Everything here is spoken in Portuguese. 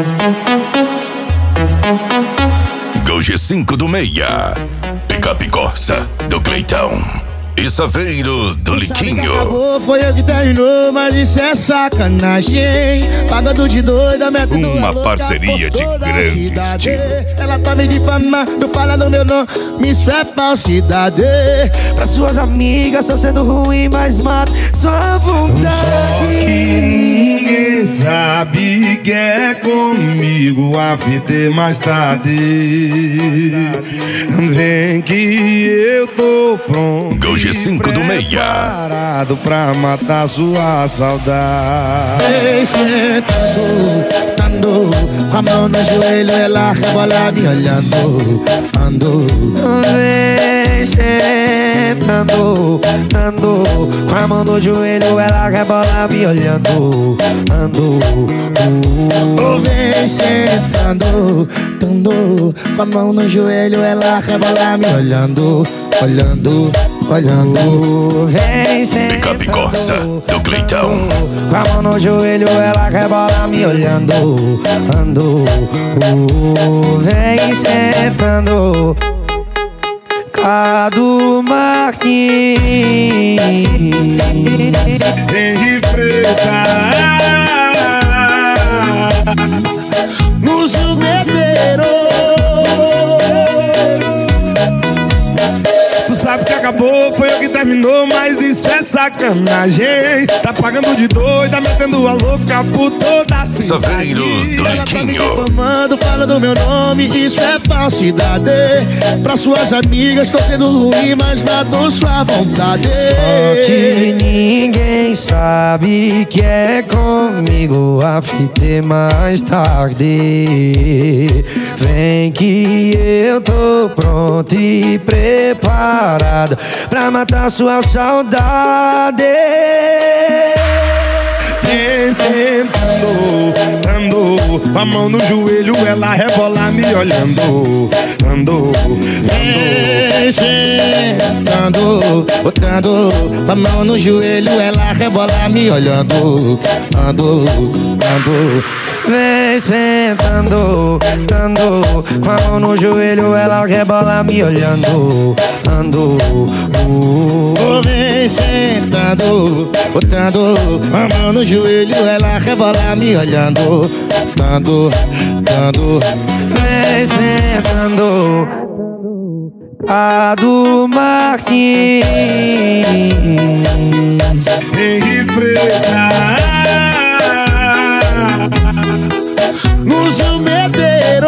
Gol G5 do Meia, Picape Corsa do Cleitão e Saveiro do Liquinho. Acabou, foi eu que terminou, mas isso é sacanagem. Pagando de doida, metendo Uma a louca parceria por de toda a grande cidade. estilo. Ela tá me difamando, falando meu nome, isso é falsidade. Pra suas amigas tá sendo ruim, mas mata sua vontade. Só que ninguém sabe que é comigo a fita é mais tarde. Vem que eu tô pronto, Gol G5 do Meia, preparado pra matar sua saudade. Vem sentando, dando, com a mão no joelho, ela rebola me olhando, ando. Vem sentando, dando, com a mão no joelho, ela rebola me olhando, ando. Vem sentando, dando, com a mão no joelho, ela rebola me olhando, olhando, olhando. Vem Picape Corsa do Cleitão. com a mão no joelho, ela rebola me olhando, ando. Vem sentando, Cadu Martins. Vem preta No jugueteiro. Tu sabe que acabou, foi eu que terminou, mas isso é sacanagem. Tá pagando de doida, metendo a louca por toda a cidade. Saveiro do Ela tá me Liquinho. difamando, falando meu nome, isso é falsidade. Pra suas amigas tô sendo ruim, mas matou sua vontade. Só que ninguém sabe que é comigo a fita é mais tarde. Vem que eu tô pronto e preparado pra matar sua saudade. Vem sentando, ando, com a mão no joelho, ela rebola me olhando, ando, Vem sentando, botando a mão no joelho, ela rebola me olhando, ando, ando. Vem sentando, dando, com a mão no joelho, ela rebola me olhando, ando. Vem sentando, botando a mão no joelho, ela rebola me olhando, ando, ando. Vem sentando, Cadu Martins. vem preta No jugueteiro.